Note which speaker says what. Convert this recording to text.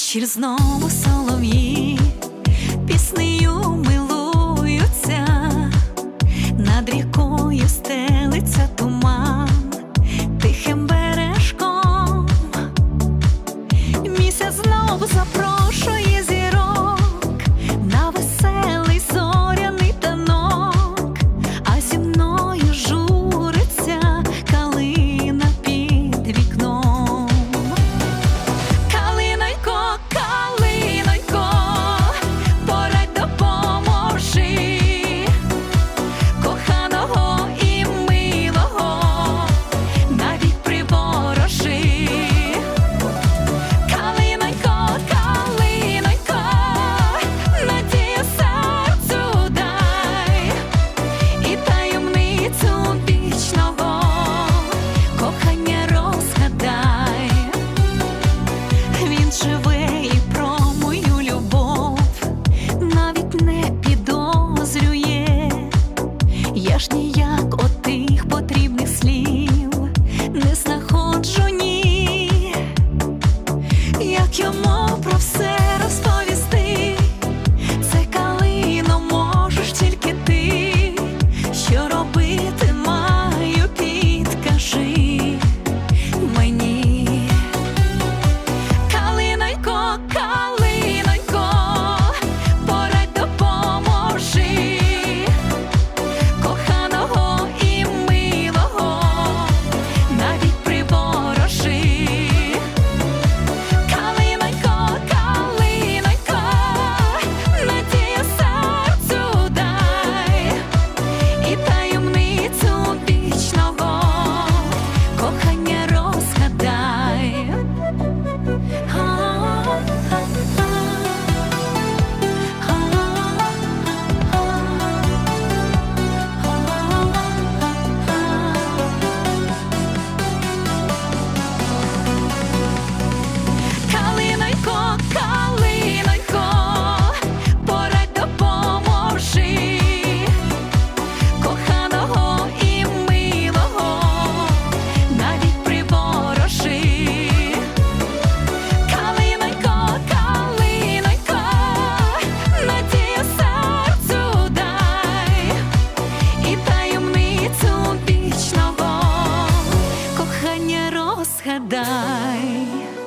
Speaker 1: Вечір знову солов'ї піснею милуються, над рікою стелиться туман тихим бережком. Місяць знову запрошує зірок на веселий зоряний танок, а зі мною журиться калина під вікном. Живе і про мою любов навіть не підозрює. Я ж ніяк отих потрібних слів не знаходжу, ні. Як йому про все розповісти? Це, калино, можеш тільки ти. Що робити маю, підкажи мені. Розгадай.